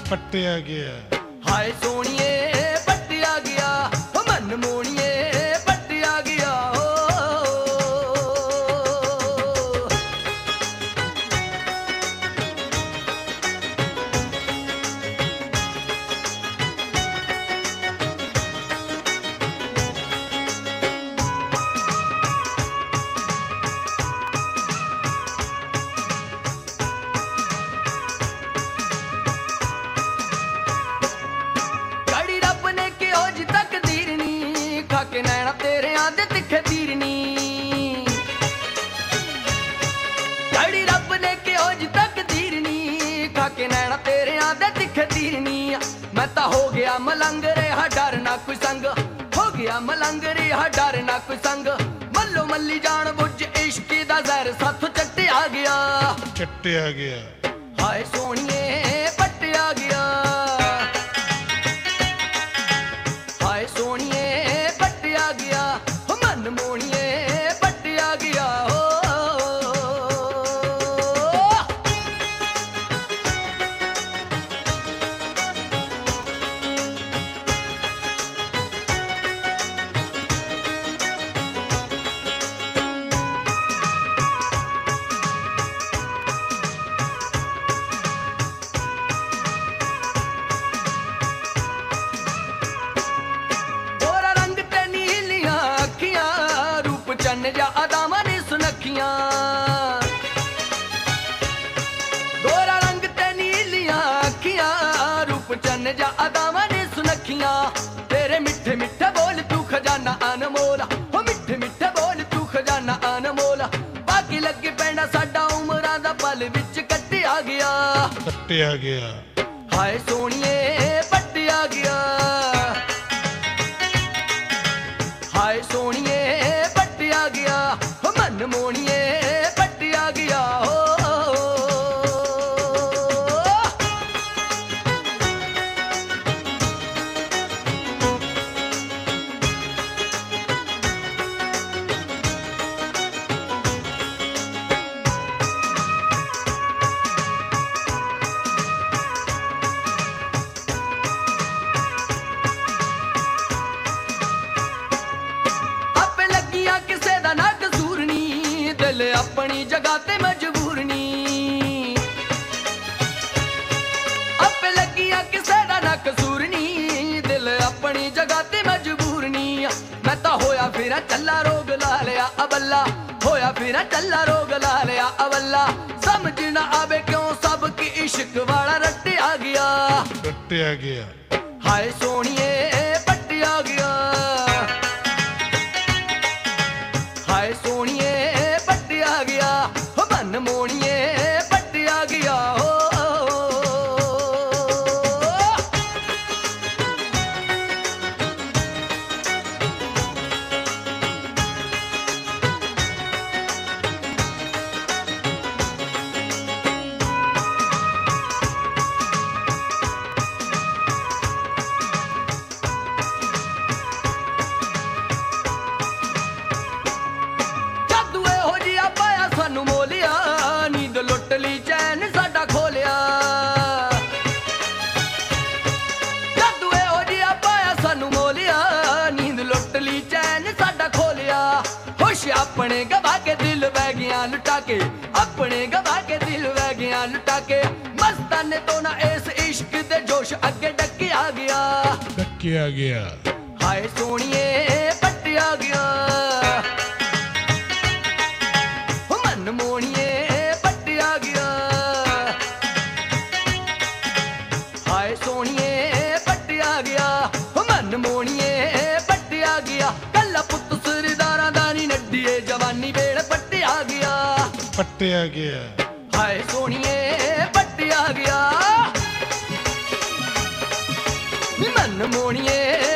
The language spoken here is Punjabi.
ਪੱਟਿਆ ਗਿਆ। ਹਾਏ ਸੋਹਣੀਏ ਪੱਟਿਆ ਗਿਆ, ਓ ਮਨ ਮੋਹਣੀਏ ਪੱਟਿਆ ਗਿਆ। ਗਾੜੀ ਰੱਬ ਨੇ ਕਿਹੋ ਜੀ ਤਕਦੀਰ ਨੀ, ਖਾ ਕੇ ਨੈਣਾ ਤੇਰਿਆਂ ਦੇ ਤਿੱਖੇ ਤੀਰ ਨੀ। ਗਾੜੀ ਰੱਬ ਨੇ ਕਿਹੋ ਜੀ ਤਕਦੀਰ ਨੀ, ਖਾ ਕੇ ਨੈਣਾ ਤੇਰਿਆਂ ਦੇ ਤਿੱਖੇ ਤੀਰ ਨੀ। ਮੈਂ ਤਾਂ ਹੋ ਗਿਆ ਮਲੰਗ ਰਿਹਾ ਡਰ ਨਾ ਕੋਈ ਸੰਗ, ਹੋ ਗਿਆ ਮਲੰਗ ਰਿਹਾ ਡਰ ਨਾ ਕੋਈ ਸੰਗ। ਮੱਲੋ ਮੱਲੀ ਜਾਣ ਬੁੱਝ ਇਸ਼ਕੀ ਦਾ ਜ਼ਹਿਰ ਸਾਥੋਂ ਚੱਟਿਆ ਗਿਆ। ਚੱਟਿਆ ਗਿਆ। ਹਾਏ ਸੋਹਣੀਏ ਪੱਟਿਆ ਗਿਆ, ਹਾਏ ਸੋਹਣੀਏ ਪੱਟਿਆ ਗਿਆ, ਓ ਮਨ ਮੋਹਣੀਏ ਪੱਟਿਆ ਗਿਆ। ਗੋਰਾ ਰੰਗ ਤੇ ਨੀਲੀਆਂ ਅੱਖੀਆਂ, ਰੂਪ ਚੰਨ ਜਾ ਅਦਾਵਾਂ ਨੇ ਸੁਨੱਖੀਆਂ। ਗੋਰਾ ਰੰਗ ਤੇ ਨੀਲੀਆਂ ਅੱਖੀਆਂ, ਰੂਪ ਚੰਨ ਜਾ ਅਦਾਵਾਂ ਨੇ ਸੁਨੱਖੀਆਂ। ਤੇਰੇ ਮਿੱਠੇ ਮਿੱਠੇ ਬੋਲ ਤੂੰ ਖਜ਼ਾਨਾ ਅਨਮੋਲ, ਹੋ ਮਿੱਠੇ ਮਿੱਠੇ ਬੋਲ ਤੂੰ ਖਜ਼ਾਨਾ ਅਨਮੋਲ। ਬਾਕੀ ਲੱਗੇ ਪੈਣਾ ਸਾਡਾ ਉਮਰਾਂ ਦਾ ਪਲ ਵਿੱਚ ਕੱਟਿਆ ਗਿਆ। ਕੱਟਿਆ ਗਿਆ। ਹਾਏ ਸੋਹਣੀਏ ਪੱਟਿਆ ਗਿਆ, ਹਾਏ ਸੋਹਣੀਏ ਪੱਟਿਆ ਗਿਆ, ਓ ਮਨ ਮੋਹਣੀਏ ਪੱਟਿਆ ਗਿਆ। ਆਪੇ ਲੱਗੀਆਂ ਕਿਸੇ ਦਾ ਨਾ ਕਸੂਰ ਨੀ, ਦਿਲ ਆਪਣੀ ਜਗ੍ਹਾ ਤੇ ਮਜਬੂਰ ਨੀ। ਆਪੇ ਲੱਗੀਆਂ ਕਿਸੇ ਦਾ ਨਾ ਕਸੂਰ ਨੀ, ਦਿਲ ਆਪਣੀ ਜਗ੍ਹਾ ਤੇ ਮਜਬੂਰ ਨੀ। ਮੈਂ ਤਾਂ ਹੋਇਆ ਫਿਰਾਂ ਚੱਲਾ ਰੋਗ ਲਾ ਲਿਆ ਅਬੱਲਾ, ਹੋਇਆ ਫਿਰਾਂ ਚੱਲਾ ਰੋਗ ਲਾ ਲਿਆ ਅਬੱਲਾ। ਸਮਝ ਨਾ ਆਵੇ ਕਿਉਂ ਸਭ ਕੀ ਇਸ਼ਕ ਵਾਲਾ ਰੱਟਿਆ ਗਿਆ। ਕੱਟਿਆ ਗਿਆ। ਹਾਏ ਸੋਹਣੀਏ ਪੱਟਿਆ ਗਿਆ, ਹਾਏ ਸੋਹਣੀਏ ਪੱਟਿਆ ਗਿਆ, ਓ ਮਨ ਮੋਹਣੀਏ ਪੱਟਿਆ ਗਿਆ। ਜਾਦੂ ਇਹੋ ਜਿਹਾ ਪਾਇਆ ਸਾਨੂੰ ਮੋਲਿਆ, ਨੀਂਦ ਲੁੱਟ ਲਈ ਚੈਨ ਸਾਡਾ ਖੋਲਿਆ। ਜਾਦੂ ਇਹੋ ਜਿਹਾ ਪਾਇਆ ਸਾਨੂੰ ਮੋਲਿਆ, ਨੀਂਦ ਲੁੱਟ ਲਈ ਚੈਨ ਸਾਡਾ ਖੋਲਿਆ। ਹੋਸ਼ ਆਪਣੇ ਗਵਾ ਕੇ ਦਿਲ ਵਹਿ ਗਿਆ ਲੁਟਾ ਕੇ, ਆਪਣੇ ਗਵਾ ਕੇ ਦਿਲ ਵਹਿ ਗਿਆ ਲੁਟਾ ਕੇ। ਮਸਤਾਨੇ ਤੋਂ ਨਾ ਇਸ ਇਸ਼ਕ ਦੇ ਜੋਸ਼ ਅੱਗੇ ਡੱਕਿਆ ਗਿਆ। ਡੱਕਿਆ ਗਿਆ। ਹਾਏ ਸੋਹਣੀਏ ਪੱਟਿਆ ਗਿਆ, ਓ ਮਨ ਮੋਹਣੀਏ ਪੱਟਿਆ ਗਿਆ। ਹਾਏ ਸੋਹਣੀਏ ਪੱਟਿਆ ਗਿਆ, ਓ ਮਨ ਮੋਹਣੀਏ ਪੱਟਿਆ ਗਿਆ। ਕੱਲਾ ਪੁੱਤ ਸਰਦਾਰਾਂ ਦਾ ਨੀ ਨੱਡੀਏ ਜਵਾਨੀ ਵੇਲੇ ਪੱਟਿਆ ਗਿਆ। ਪੱਟਿਆ ਗਿਆ। ਹਾਏ ਸੋਹਣੀਏ ਪੱਟਿਆ ਗਿਆ, ਨੀ ਮਨ ਮੋਹਣੀਏ